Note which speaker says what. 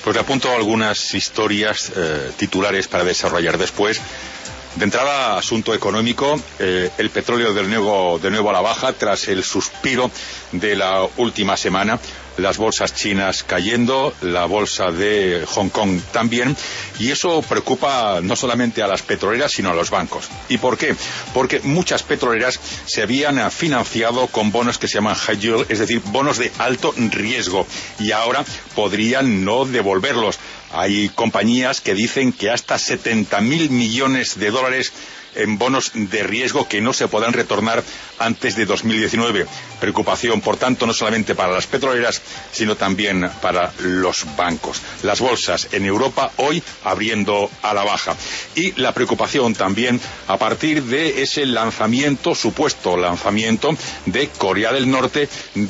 Speaker 1: Pues le apunto algunas historias titulares para desarrollar después. De entrada, asunto económico, el petróleo de nuevo a la baja tras el suspiro de la última semana. Las bolsas chinas cayendo, la bolsa de Hong Kong también, y eso preocupa no solamente a las petroleras sino a los bancos. ¿Y por qué? Porque muchas petroleras se habían financiado con bonos que se llaman high yield, es decir, bonos de alto riesgo, y ahora podrían no devolverlos. Hay compañías que dicen que hasta 70.000 millones de dólares en bonos de riesgo que no se podrán retornar antes de 2019. Preocupación, por tanto, no solamente para las petroleras, sino también para los bancos. Las bolsas en Europa hoy abriendo a la baja. Y la preocupación también a partir de ese supuesto lanzamiento de Corea del Norte